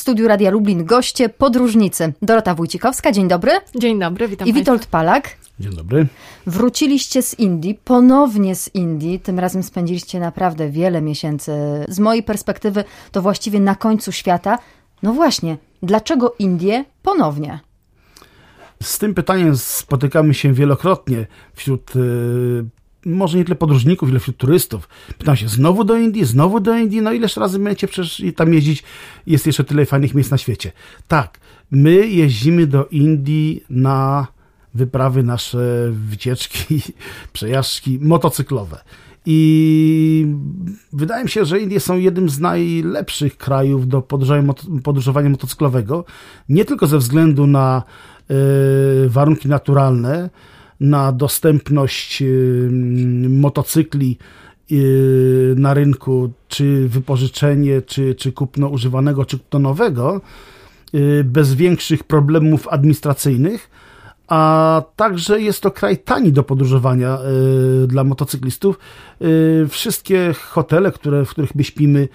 studiu Radia Lublin goście, podróżnicy. Dorota Wójcikowska, dzień dobry. Dzień dobry, witam I Witold Palak. Dzień dobry. Wróciliście z Indii, ponownie z Indii. Tym razem spędziliście naprawdę wiele miesięcy. Z mojej perspektywy to właściwie na końcu świata. No właśnie, dlaczego Indie ponownie? Z tym pytaniem spotykamy się wielokrotnie wśród może nie tyle podróżników, ile wśród turystów. Pytam się, znowu do Indii? No ileż razy będziecie przecież tam jeździć? Jest jeszcze tyle fajnych miejsc na świecie. Tak, my jeździmy do Indii na wyprawy, nasze wycieczki, przejażdżki motocyklowe. I wydaje mi się, że Indie są jednym z najlepszych krajów do podróżowania motocyklowego. Nie tylko ze względu na warunki naturalne, na dostępność motocykli na rynku, czy wypożyczenie, czy kupno używanego, czy kupno nowego, bez większych problemów administracyjnych, a także jest to kraj tani do podróżowania dla motocyklistów. Wszystkie hotele, w których my śpimy,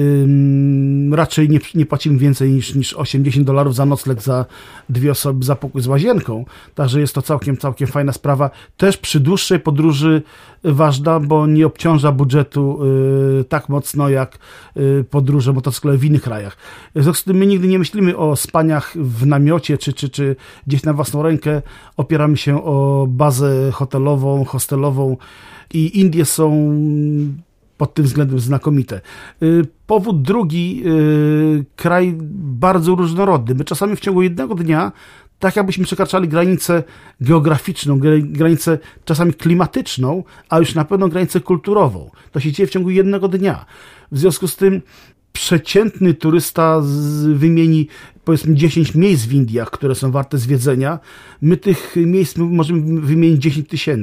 raczej nie płacimy więcej niż $80 za nocleg za 2 osoby, za pokój z łazienką. Także jest to całkiem fajna sprawa. Też przy dłuższej podróży ważna, bo nie obciąża budżetu tak mocno jak podróże motocyklowe w innych krajach. W związku z tym my nigdy nie myślimy o spaniach w namiocie czy gdzieś na własną rękę. Opieramy się o bazę hotelową, hostelową i Indie są pod tym względem znakomite. Powód drugi, kraj bardzo różnorodny. My czasami w ciągu jednego dnia, tak jakbyśmy przekraczali granicę geograficzną, granicę czasami klimatyczną, a już na pewno granicę kulturową. To się dzieje w ciągu jednego dnia. W związku z tym przeciętny turysta wymieni powiedzmy 10 miejsc w Indiach, które są warte zwiedzenia. My tych miejsc możemy wymienić 10 000.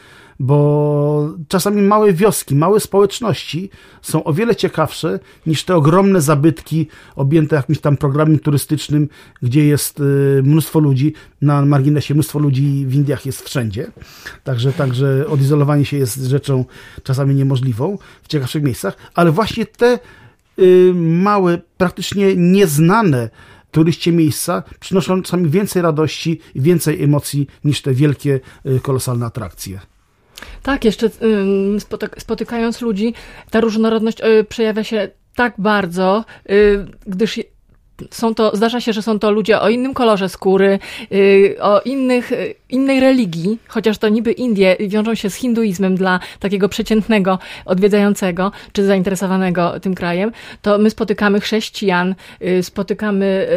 Bo czasami małe wioski, małe społeczności są o wiele ciekawsze niż te ogromne zabytki objęte jakimś tam programem turystycznym, gdzie jest mnóstwo ludzi. Na marginesie mnóstwo ludzi w Indiach jest wszędzie. Także odizolowanie się jest rzeczą czasami niemożliwą w ciekawszych miejscach, ale właśnie te małe, praktycznie nieznane turyście miejsca przynoszą czasami więcej radości i więcej emocji niż te wielkie, kolosalne atrakcje. Tak, jeszcze spotykając ludzi, ta różnorodność przejawia się tak bardzo, gdyż zdarza się, że są to ludzie o innym kolorze skóry, o innej religii, chociaż to niby Indie wiążą się z hinduizmem dla takiego przeciętnego odwiedzającego czy zainteresowanego tym krajem, to my spotykamy chrześcijan, spotykamy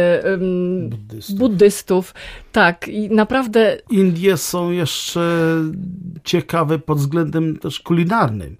buddystów. Tak, i naprawdę... Indie są jeszcze ciekawe pod względem też kulinarnym.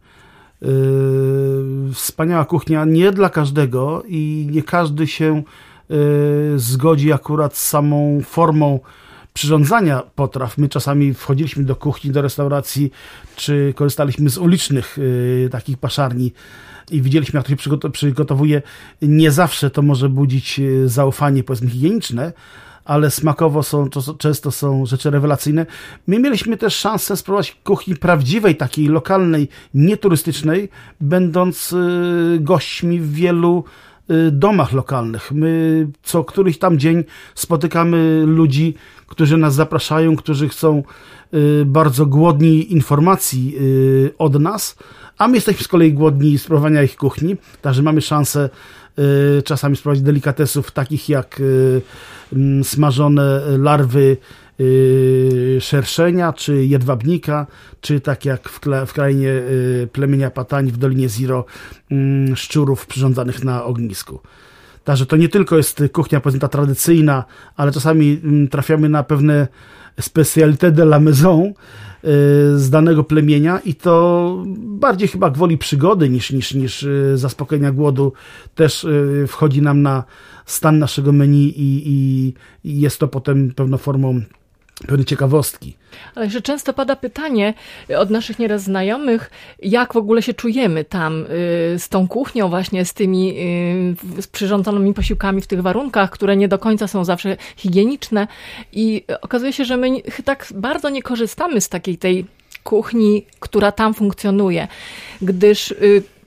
Wspaniała kuchnia, nie dla każdego i nie każdy się zgodzi akurat z samą formą przyrządzania potraw. My czasami wchodziliśmy do kuchni, do restauracji, czy korzystaliśmy z ulicznych takich paszarni i widzieliśmy, jak to się przygotowuje. Nie zawsze to może budzić zaufanie, powiedzmy, higieniczne, ale smakowo często są rzeczy rewelacyjne. My mieliśmy też szansę spróbować kuchni prawdziwej, takiej lokalnej, nieturystycznej, będąc gośćmi w wielu domach lokalnych. My co któryś tam dzień spotykamy ludzi, którzy nas zapraszają, którzy są bardzo głodni informacji od nas, a my jesteśmy z kolei głodni spróbowania ich kuchni, także mamy szansę czasami spróbować delikatesów takich jak smażone larwy szerszenia, czy jedwabnika, czy tak jak w krainie plemienia Patani w Dolinie Ziro, szczurów przyrządzanych na ognisku. Także to nie tylko jest kuchnia, powiedzmy, ta tradycyjna, ale czasami trafiamy na pewne spécialité de la maison z danego plemienia i to bardziej chyba gwoli przygody niż zaspokojenia głodu też wchodzi nam na stan naszego menu i jest to potem pewną formą pewnej ciekawostki. Ale jeszcze często pada pytanie od naszych nieraz znajomych, jak w ogóle się czujemy tam z tą kuchnią właśnie, z tymi z przyrządzonymi posiłkami w tych warunkach, które nie do końca są zawsze higieniczne i okazuje się, że my tak bardzo nie korzystamy z takiej tej kuchni, która tam funkcjonuje, gdyż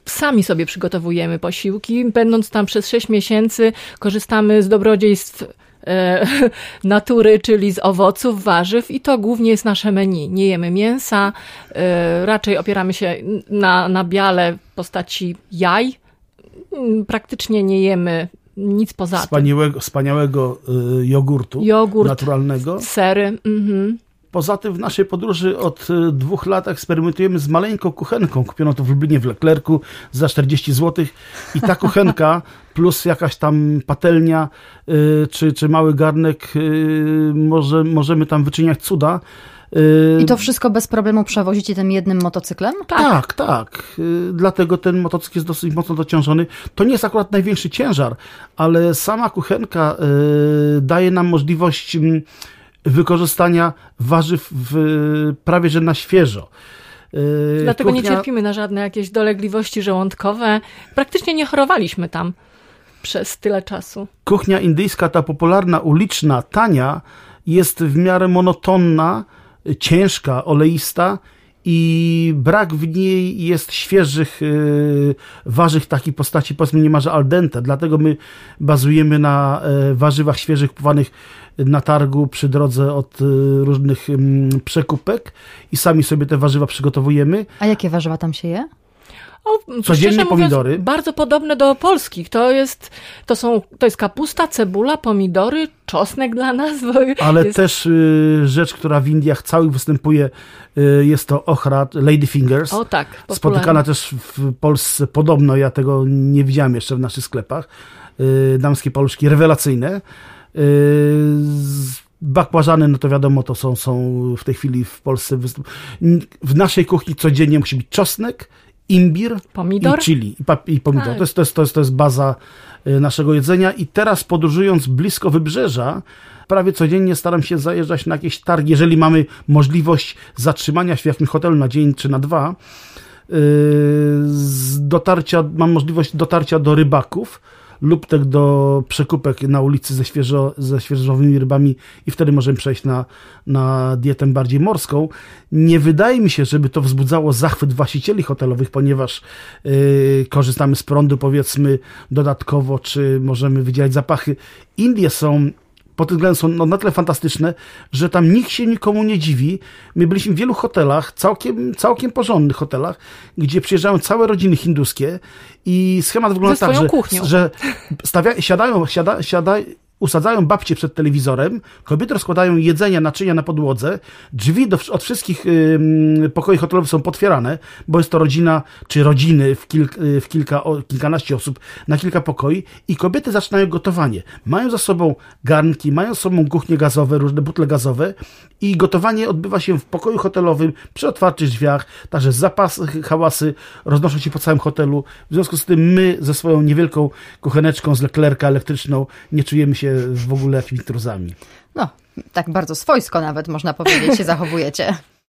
sami sobie przygotowujemy posiłki. Będąc tam przez 6 miesięcy, korzystamy z dobrodziejstw natury, czyli z owoców, warzyw i to głównie jest nasze menu. Nie jemy mięsa, raczej opieramy się na biale w postaci jaj. Praktycznie nie jemy nic poza tym. Wspaniałego jogurtu naturalnego. Sery. Poza tym w naszej podróży od 2 lat eksperymentujemy z maleńką kuchenką. Kupiono to w Lublinie w Leclercu za 40 zł i ta kuchenka plus jakaś tam patelnia czy mały garnek, możemy tam wyczyniać cuda. I to wszystko bez problemu przewozicie tym jednym motocyklem? Tak. Dlatego ten motocykl jest dosyć mocno dociążony. To nie jest akurat największy ciężar, ale sama kuchenka daje nam możliwość wykorzystania warzyw prawie że na świeżo. Dlatego nie cierpimy na żadne jakieś dolegliwości żołądkowe. Praktycznie nie chorowaliśmy tam przez tyle czasu. Kuchnia indyjska, ta popularna, uliczna, tania, jest w miarę monotonna, ciężka, oleista i brak w niej jest świeżych warzyw takiej postaci, powiedzmy niemalże al dente. Dlatego my bazujemy na warzywach świeżych kupowanych na targu przy drodze od różnych przekupek i sami sobie te warzywa przygotowujemy. A jakie warzywa tam się je? Codziennie pomidory. Mówiąc, bardzo podobne do polskich. To jest kapusta, cebula, pomidory, czosnek dla nas. Ale też rzecz, która w Indiach całych występuje, jest to ochra, ladyfingers. O tak, spotykana też w Polsce podobno, ja tego nie widziałem jeszcze w naszych sklepach. Damskie paluszki rewelacyjne. Bakłażany, no to wiadomo, to są w tej chwili w Polsce. W naszej kuchni codziennie musi być czosnek, imbir, pomidor? I chili i pomidor. Tak. To jest baza naszego jedzenia i teraz podróżując blisko wybrzeża, prawie codziennie staram się zajeżdżać na jakieś targi, jeżeli mamy możliwość zatrzymania się w jakimś hotelu na dzień czy na 2, mam możliwość dotarcia do rybaków lub tak do przekupek na ulicy ze świeżowymi rybami i wtedy możemy przejść na dietę bardziej morską. Nie wydaje mi się, żeby to wzbudzało zachwyt właścicieli hotelowych, ponieważ korzystamy z prądu, powiedzmy, dodatkowo, czy możemy wydzielać zapachy. Indie pod tym względem są na tyle fantastyczne, że tam nikt się nikomu nie dziwi. My byliśmy w wielu hotelach, całkiem porządnych hotelach, gdzie przyjeżdżają całe rodziny hinduskie i schemat wygląda tak, że usadzają babcie przed telewizorem, kobiety rozkładają jedzenie, naczynia na podłodze, drzwi od wszystkich pokoi hotelowych są potwierane, bo jest to rodzina, czy rodziny w kilkanaście osób na kilka pokoi i kobiety zaczynają gotowanie. Mają za sobą garnki, mają za sobą kuchnie gazowe, różne butle gazowe i gotowanie odbywa się w pokoju hotelowym przy otwartych drzwiach, także zapasy, hałasy roznoszą się po całym hotelu. W związku z tym my ze swoją niewielką kucheneczką z Leclerca elektryczną nie czujemy się w ogóle jakimiś intruzami. No, tak bardzo swojsko nawet można powiedzieć się zachowujecie.